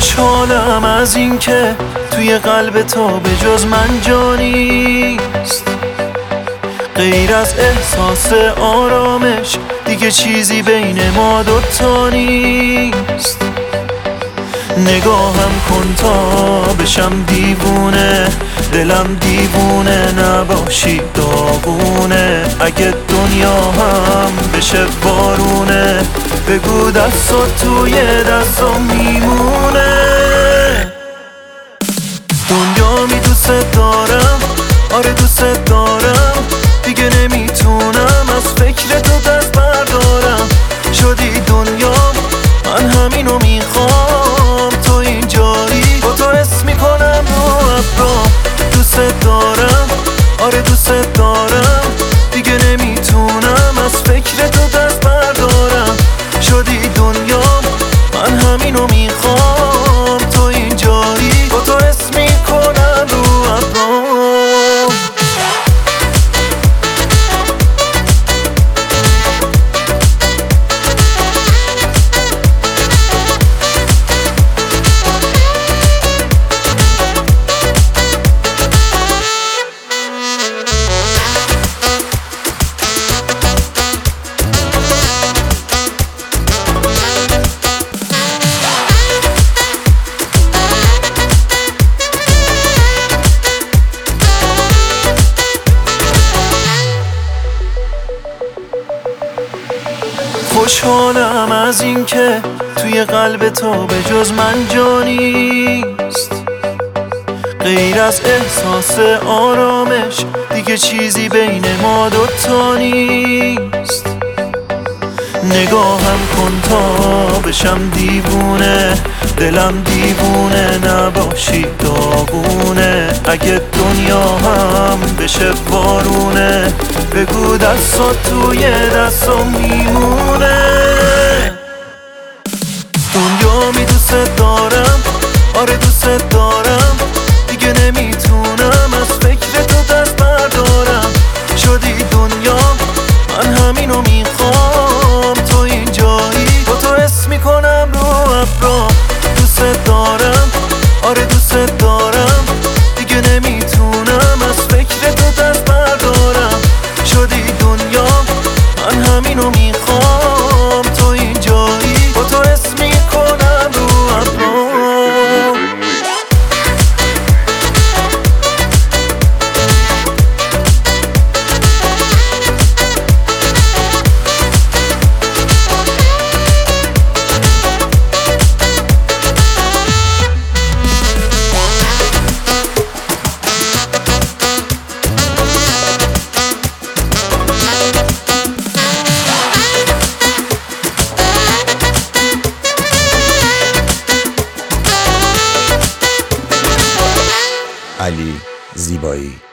خوشحالم از این که توی قلب تو به جز من جانیست، غیر از احساس آرامش دیگه چیزی بین ما دوتا نیست. نگاهم کن تا بشم دیوونه، دلم دیوونه نباشی داغونه. اگه دنیا هم بشه بارونه، بگو دستات توی دستام میمونه. دنیا می دوست دارم، آره دوست دارم، دیگه نمیتونم از فکر تو دست بردارم. شدی دنیا من همینو میخوام، تو اینجایی با تو حس میکنم رو ابرام. دوست دارم، آره دوست دارم، دیگه نمیتونم از فکر تو دست بردارم. شدی دنیا من همینو میخوام، تو اینجایی با تو حس میکنم رو ابرام. خوشحالم از این که توی قلب تو به جز من جانیست، غیر از احساس آرامش دیگه چیزی بین ما دوتا نیست. نگاهم کن تا بشم دیوونه، دلم دیوونه نباشی داغونه. اگه دنیا هم بشه بارونه، بگو دستات توی دستام میمونه. دنیا می دوست دارم، آره دوست دارم، دیگه نمیتونم از فکر تو دست بردارم. شدی دنیا من همینو میخوام، تو اینجایی با تو حس میکنم رو ابرام. دوست دارم، آره دوست دارم، دیگه نمیتونم از فکر تو دست بردارم. شدی دنیا من همینو میخوام، تو اینجایی با تو حس میکنم رو ابرام. علی زیبایی.